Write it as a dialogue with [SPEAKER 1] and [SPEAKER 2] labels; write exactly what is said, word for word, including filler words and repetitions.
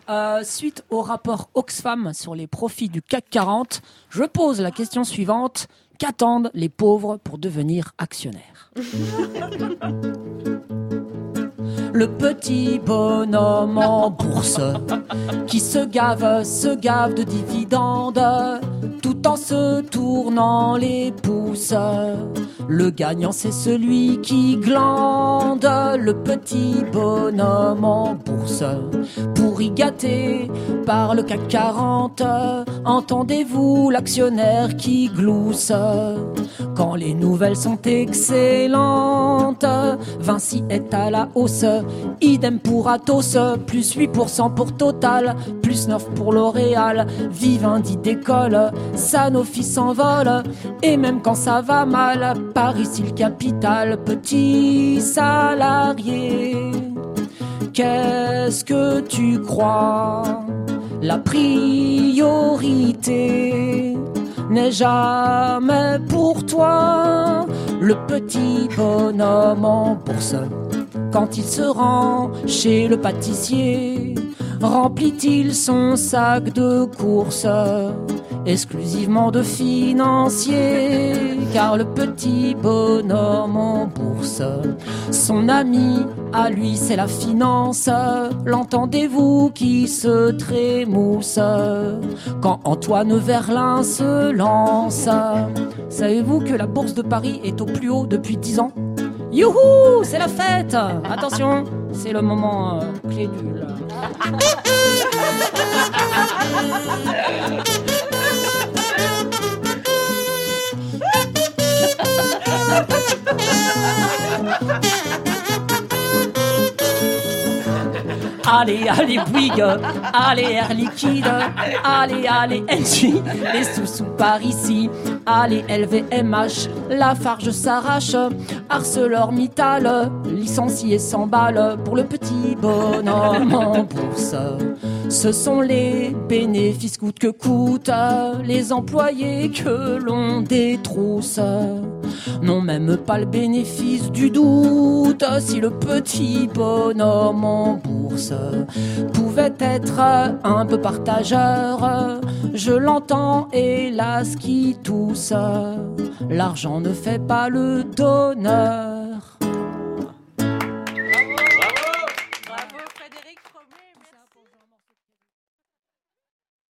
[SPEAKER 1] Euh, suite au rapport Oxfam sur les profits du C A C quarante, je pose la question suivante. Qu'attendent les pauvres pour devenir actionnaires ? Le petit bonhomme en bourse qui se gave, se gave de dividendes tout en se tournant les pouces. Le gagnant c'est celui qui glande, le petit bonhomme en bourse. Pour y gâter par le C A C quarante, entendez-vous l'actionnaire qui glousse. Quand les nouvelles sont excellentes, Vinci est à la hausse. Idem pour Atos, plus huit pour cent pour Total, plus neuf pour L'Oréal. Vivendi décolle, Sanofi s'envole, et même quand ça va mal, par ici le capital. Petit salarié, qu'est-ce que tu crois ? La priorité n'est jamais pour toi. Le petit bonhomme en bourse, quand il se rend chez le pâtissier, remplit-il son sac de courses exclusivement de financiers? Car le petit bonhomme en bourse, son ami à lui c'est la finance. L'entendez-vous qui se trémousse quand Antoine Verlin se lance? Savez-vous que la bourse de Paris est au plus haut depuis dix ans? Youhou, c'est la fête! Attention, c'est le moment euh, clé du... Allez, allez, Bouygues, allez, Air Liquide, allez, allez, Engie, les sous-sous par ici, allez, L V M H, Lafarge s'arrache, ArcelorMittal, licencié cent balles pour le petit bonhomme en bourse. Ce sont les bénéfices coûte que coûte, les employés que l'on détrousse n'ont même pas le bénéfice du doute. Si le petit bonhomme en bourse pouvait être un peu partageur, je l'entends hélas qui tousse, l'argent ne fait pas le donneur.